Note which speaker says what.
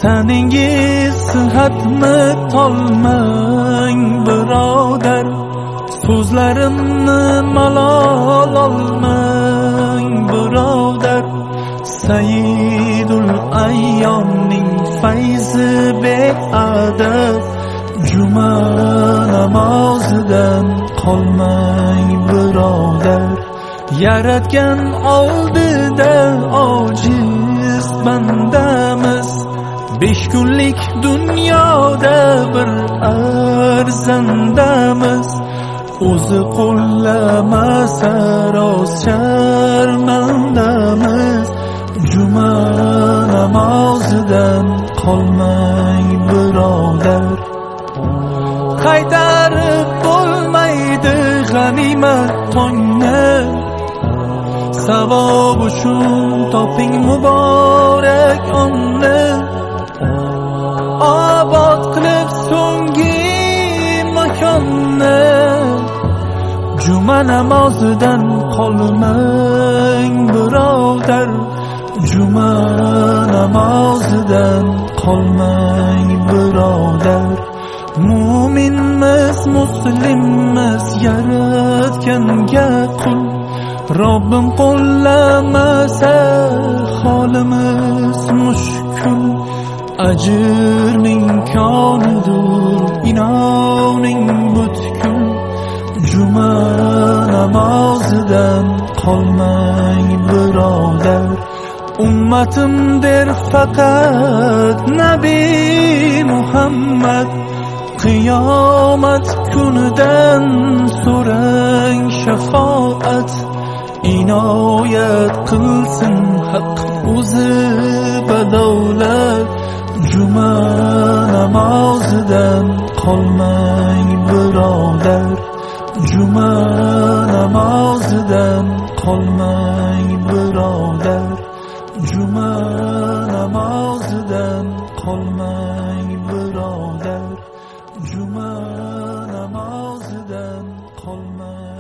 Speaker 1: Taningiz sihatmi tolmang birodar, so'zlarimni malol olmang birodar. Sayyidul ayyomning fayzi beadad, juma namozidan qolmang birodar. Yaratgan oldida ojiz bandamiz, 5 kunlik dunyoda bir arzandamiz. O'zi qo'llamasa rost sharmandamiz. Juma namozidan qolmang birodar. Qaytarib bo'lmaydi g'animat tongni, savob uchun toping muborak onni. Obod qilib so'nggi makonni, juma namozidan qolmang birodar. Juma namozidan qolmang birodar. Mu'minmiz, muslimmiz, yaratganga qul. Robbim qo'llamasa holimiz mushkul. Ajrning konidur inoning butkul. Juma namozidan qolmang birodar. Ummatim der faqat Nabi Muhammad, qiyomat kunidan so'rang shafoat. Inoyat qilsin haq o'zi badavlat. Juma namozidan qolmang birodar. Juma namozidan qolmang birodar. Juma namozidan qolmang birodar. Juma namozidan qolmang